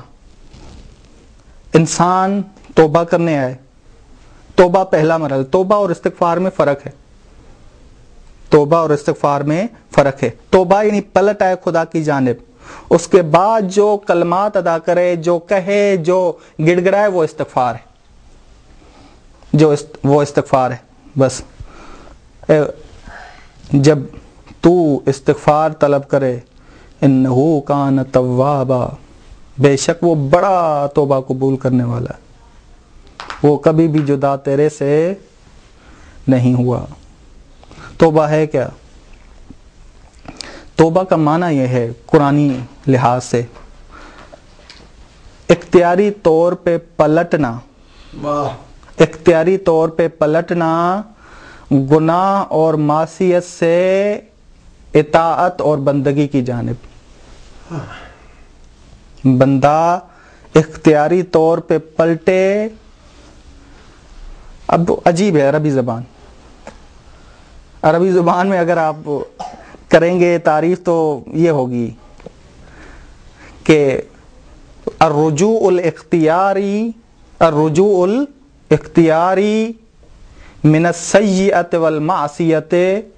انسان توبہ کرنے آئے, توبہ پہلا مرحلہ. توبہ اور استغفار میں فرق ہے. توبہ اور استغفار میں فرق ہے. توبہ یعنی پلٹ آئے خدا کی جانب, اس کے بعد جو کلمات ادا کرے, جو کہے, جو گڑ گڑائے, وہ استغفار ہے. وہ استغفار ہے. بس جب تو استغفار طلب کرے, انہو کان توابا, بے شک وہ بڑا توبہ قبول کرنے والا ہے, وہ کبھی بھی جدا تیرے سے نہیں ہوا. توبہ ہے کیا؟ توبہ کا معنی یہ ہے قرآنی لحاظ سے اختیاری طور پہ پلٹنا. اختیاری طور پہ پلٹنا, گناہ اور معصیت سے اطاعت اور بندگی کی جانب. بندہ اختیاری طور پہ پلٹے. اب عجیب ہے عربی زبان. عربی زبان میں اگر آپ کریں گے تعریف تو یہ ہوگی کہ الرجوع الاختیاری من السیئۃ والمعصیۃ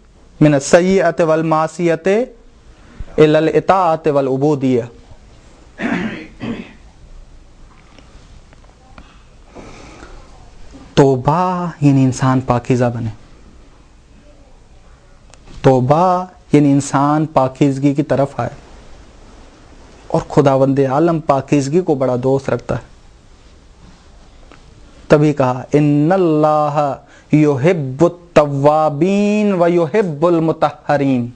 الی الاطاعۃ والعبودیہ. توبہ یعنی انسان پاکیزہ بنے. توبہ یعنی انسان پاکیزگی کی طرف آئے, اور خداوند عالم پاکیزگی کو بڑا دوست رکھتا ہے. تبھی کہا ان اللہ یحب التوابین و یحب المطہرین.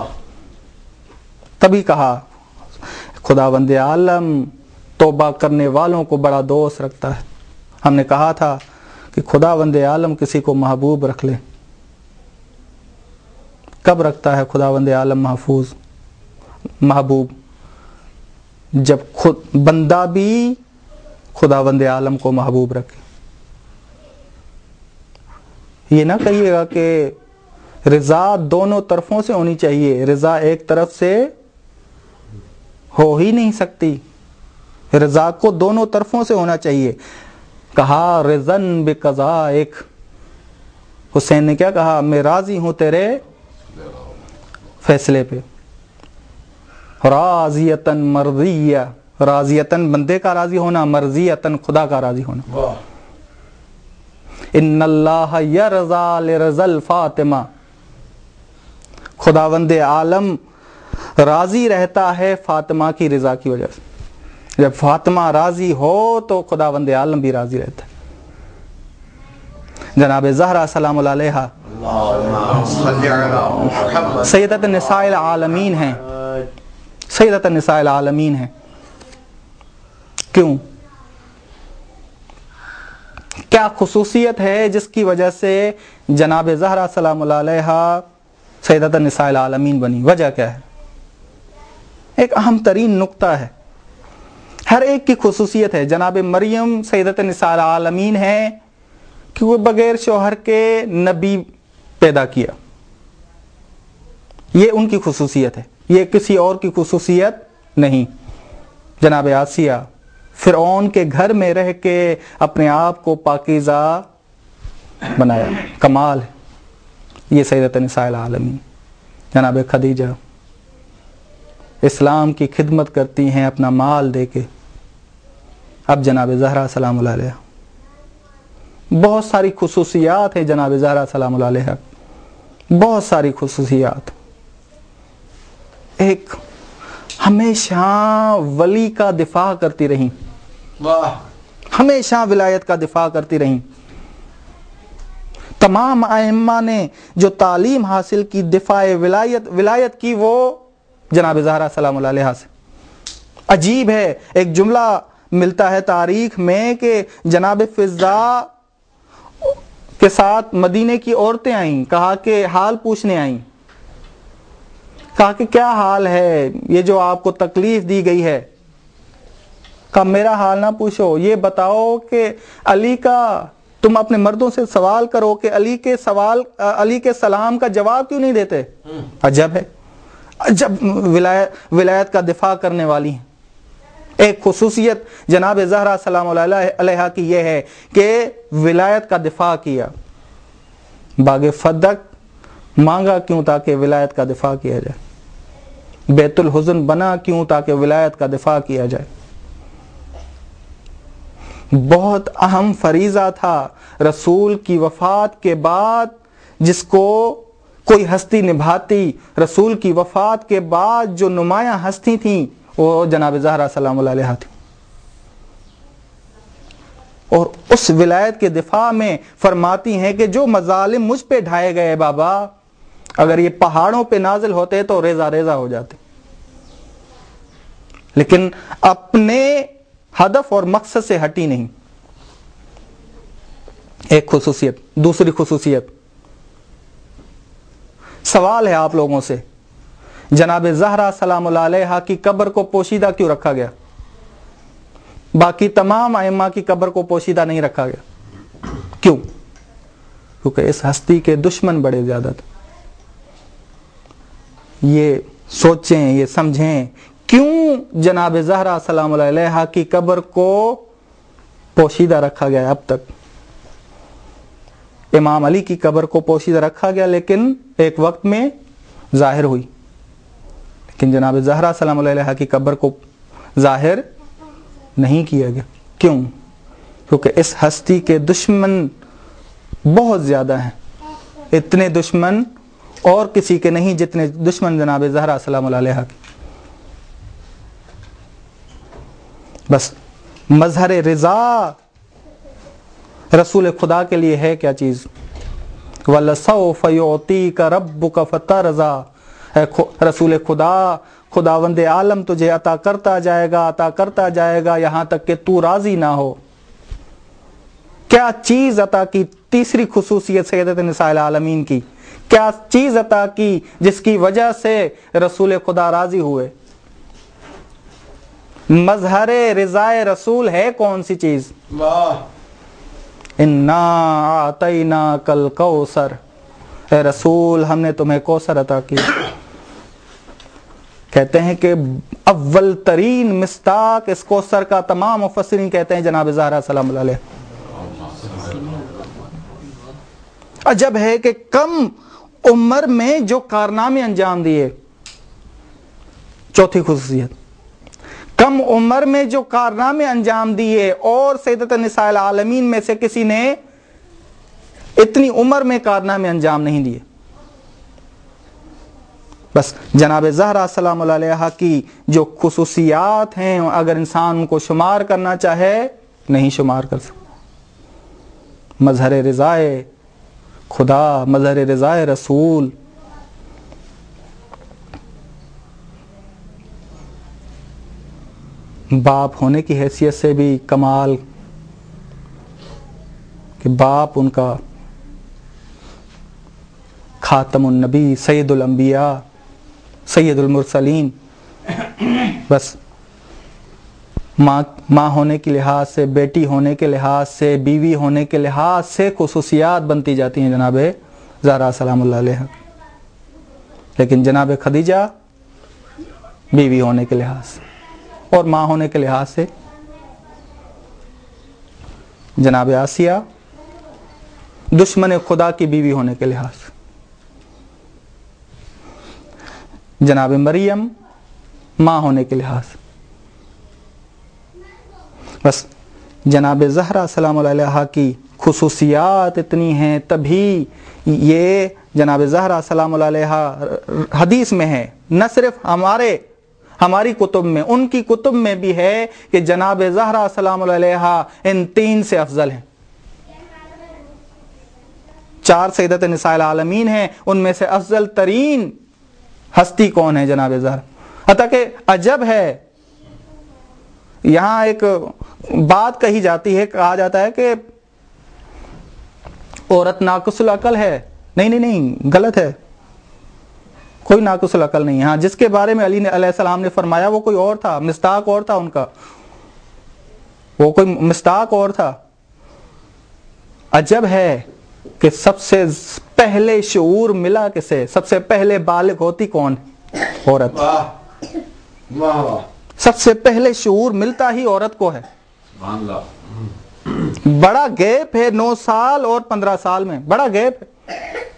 تبھی کہا خداوند عالم توبہ کرنے والوں کو بڑا دوست رکھتا ہے. ہم نے کہا تھا کہ خداوند عالم کسی کو محبوب رکھ لے. کب رکھتا ہے خداوند عالم محبوب؟ جب خود بندہ بھی خداوند عالم کو محبوب رکھے. یہ نہ کہیے گا کہ رضا دونوں طرفوں سے ہونی چاہیے. رضا ایک طرف سے ہو ہی نہیں سکتی. رضا کو دونوں طرفوں سے ہونا چاہیے. کہا رضن بقضائک. حسین نے کیا کہا؟ میں راضی ہوں تیرے فیصلے پہ. راضیتن مرضیہ, راضیتن بندے کا راضی ہونا, مرضیتن خدا کا راضی ہونا. ان اللہ یرضا لرضا الفاطمہ. خداوند عالم راضی رہتا ہے فاطمہ کی رضا کی وجہ سے. جب فاطمہ راضی ہو تو خداوند عالم بھی راضی رہتا ہے. جناب زہرا سلام اللہ علیہا سیدۃ النساء العالمین ہیں. سیدۃ النساء العالمین ہیں. کیوں؟ کیا خصوصیت ہے جس کی وجہ سے جناب زہرا سلام اللہ علیہا سیدۃ النساء العالمین بنی؟ وجہ کیا ہے؟ ایک اہم ترین نقطہ ہے. ہر ایک کی خصوصیت ہے. جناب مریم سیدۃ النساء العالمین ہے کہ وہ بغیر شوہر کے نبی پیدا کیا. یہ ان کی خصوصیت ہے, یہ کسی اور کی خصوصیت نہیں. جناب آسیہ فرعون کے گھر میں رہ کے اپنے آپ کو پاکیزہ بنایا, کمال ہے. یہ سیدۃ النساء العالمین. جناب خدیجہ اسلام کی خدمت کرتی ہیں اپنا مال دے کے. اب جناب زہرا سلام اللہ علیہ, بہت ساری خصوصیات ہیں جناب زہرا سلام اللہ علیہ, بہت ساری خصوصیات. ایک ہمیشہ ولی کا دفاع کرتی رہیں, ہمیشہ ولایت کا دفاع کرتی رہیں. تمام ائمہ نے جو تعلیم حاصل کی دفاع ولایت کی, وہ جناب زہرا سلام اللہ علیہ سے. عجیب ہے, ایک جملہ ملتا ہے تاریخ میں کہ جناب فضا کے ساتھ مدینے کی عورتیں آئیں, کہا کہ حال پوچھنے آئیں. کہا کہ کیا حال ہے, یہ جو آپ کو تکلیف دی گئی ہے. کہا میرا حال نہ پوچھو, یہ بتاؤ کہ علی کا, تم اپنے مردوں سے سوال کرو کہ علی کے سلام کا جواب کیوں نہیں دیتے. عجب ہے, جب ولایت کا دفاع کرنے والی ہیں. ایک خصوصیت جناب زہرا سلام اللہ علیہا کی یہ ہے کہ ولایت کا دفاع کیا. باغ فدق مانگا کیوں؟ تاکہ ولایت کا دفاع کیا جائے. بیت الحزن بنا کیوں؟ تاکہ ولایت کا دفاع کیا جائے. بہت اہم فریضہ تھا رسول کی وفات کے بعد جس کو کوئی ہستی نبھاتی. رسول کی وفات کے بعد جو نمایاں ہستی تھیں وہ جناب زہرا سلام اللہ علیہا تھی. اور اس ولایت کے دفاع میں فرماتی ہیں کہ جو مظالم مجھ پہ ڈھائے گئے بابا، اگر یہ پہاڑوں پہ نازل ہوتے تو ریزہ ریزہ ہو جاتے، لیکن اپنے ہدف اور مقصد سے ہٹی نہیں. ایک خصوصیت. دوسری خصوصیت، سوال ہے آپ لوگوں سے، جناب زہرا سلام اللہ علیہا کی قبر کو پوشیدہ کیوں رکھا گیا؟ باقی تمام ائمہ کی قبر کو پوشیدہ نہیں رکھا گیا. کیوں؟ کیونکہ اس ہستی کے دشمن بڑے زیادہ تھے. یہ سوچیں، یہ سمجھیں کیوں جناب زہرا سلام اللہ علیہا کی قبر کو پوشیدہ رکھا گیا. اب تک امام علی کی قبر کو پوشیدہ رکھا گیا لیکن ایک وقت میں ظاہر ہوئی، لیکن جناب زہرا سلام اللہ علیہا کی قبر کو ظاہر نہیں کیا گیا. کیوں؟ کیونکہ اس ہستی کے دشمن بہت زیادہ ہیں. اتنے دشمن اور کسی کے نہیں جتنے دشمن جناب زہرا سلام اللہ علیہا کے. بس مظہر رضا رسول خدا کے لیے ہے کیا چیز؟ وَلَسَوْفَ يُعْطِيكَ رَبُّكَ فَتَرْضَىٰ. رسول خدا، خداوند عالم تجھے عطا کرتا جائے گا، عطا کرتا جائے گا یہاں تک کہ تو راضی نہ ہو. کیا چیز عطا کی؟ تیسری خصوصیت سیدۃ نساء العالمین کی. کیا چیز عطا کی جس کی وجہ سے رسول خدا راضی ہوئے؟ مظہر رضائے رسول ہے کون سی چیز؟ اِنَّا أَعْطَيْنَاكَ الْكَوْثَرَ. اے رسول ہم نے تمہیں کوثر عطا کی. کہتے ہیں کہ اول ترین مصداق اس کوثر کا تمام مفسرین کہتے ہیں جناب زہرا سلام اللہ علیہ. عجب ہے کہ کم عمر میں جو کارنامے انجام دیے. چوتھی خصوصیت، کم عمر میں جو کارنامے انجام دیے، اور سیدۃ نساء العالمین میں سے کسی نے اتنی عمر میں کارنامے انجام نہیں دیے. بس جناب زہرا سلام اللہ علیہا کی جو خصوصیات ہیں اگر انسان ان کو شمار کرنا چاہے نہیں شمار کر سکتا. مظہر رضائے خدا، مظہر رضائے رسول. باپ ہونے کی حیثیت سے بھی کمال کہ باپ ان کا خاتم النبی، سید الانبیاء، سید المرسلین. بس ماں ہونے کے لحاظ سے، بیٹی ہونے کے لحاظ سے، بیوی ہونے کے لحاظ سے خصوصیات بنتی جاتی ہیں جناب زہرا سلام اللہ علیہ. لیکن جناب خدیجہ بیوی ہونے کے لحاظ سے اور ماں ہونے کے لحاظ سے، جناب آسیہ دشمن خدا کی بیوی ہونے کے لحاظ سے، جناب مریم ماں ہونے کے لحاظ سے. بس جناب زہرا سلام اللہ علیہا کی خصوصیات اتنی ہیں، تبھی یہ جناب زہرا سلام اللہ علیہا حدیث میں ہے، نہ صرف ہماری کتب میں، ان کی کتب میں بھی ہے کہ جناب زہرا سلام اللہ علیہا ان تین سے افضل ہیں. 4 سیدۃ نساء العالمین ہیں، ان میں سے افضل ترین ہستی کون ہے؟ جناب زہرا. حتیٰ کہ عجب ہے، یہاں ایک بات کہی جاتی ہے، کہا جاتا ہے کہ عورت ناقص العقل ہے. نہیں، غلط ہے. کوئی ناقص العقل نہیں. ہاں، جس کے بارے میں علی علیہ السلام نے فرمایا وہ کوئی اور تھا، مصداق اور تھا ان کا، وہ کوئی مصداق اور تھا. عجب ہے کہ سب سے پہلے شعور ملا کسے؟ سب سے پہلے بالغ ہوتی کون؟ عورت. سب سے پہلے شعور ملتا ہی عورت کو ہے. سبحان اللہ. بڑا گیپ ہے 9 سال اور 15 سال میں, بڑا گیپ ہے.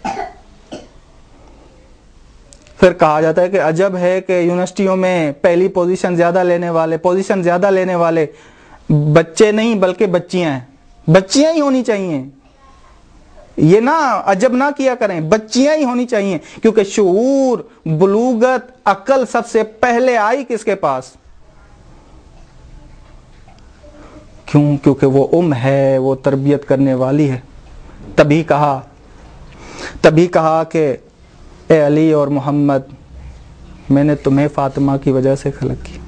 پھر کہا جاتا ہے کہ عجب ہے کہ یونیورسٹیوں میں پہلی پوزیشن زیادہ لینے والے بچے نہیں بلکہ بچیاں ہیں. بچیاں ہی ہونی چاہیے, یہ نہ عجب نہ کیا کریں, بچیاں ہی ہونی چاہیے, کیونکہ شعور, بلوغت, عقل سب سے پہلے آئی کس کے پاس؟ کیوں؟ کیونکہ وہ ہے, وہ تربیت کرنے والی ہے. تبھی کہا کہ اے علی اور محمد, میں نے تمہیں فاطمہ کی وجہ سے خلق کی.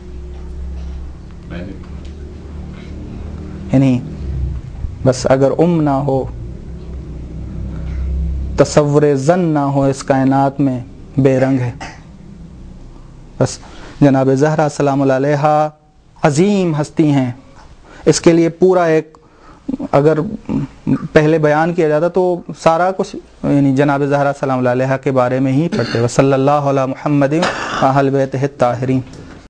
یعنی بس اگر نہ ہو, تصور زن نہ ہو, اس کائنات میں بے رنگ ہے. بس جناب زہرا سلام اللہ علیہا عظیم ہستی ہیں. اس کے لیے پورا ایک اگر پہلے بیان کیا جاتا تو سارا کچھ یعنی جناب زہرا سلام اللہ علیہا کے بارے میں ہی پڑھتے. وصلی اللہ علی محمد و اہل بیتہ الطاہرین.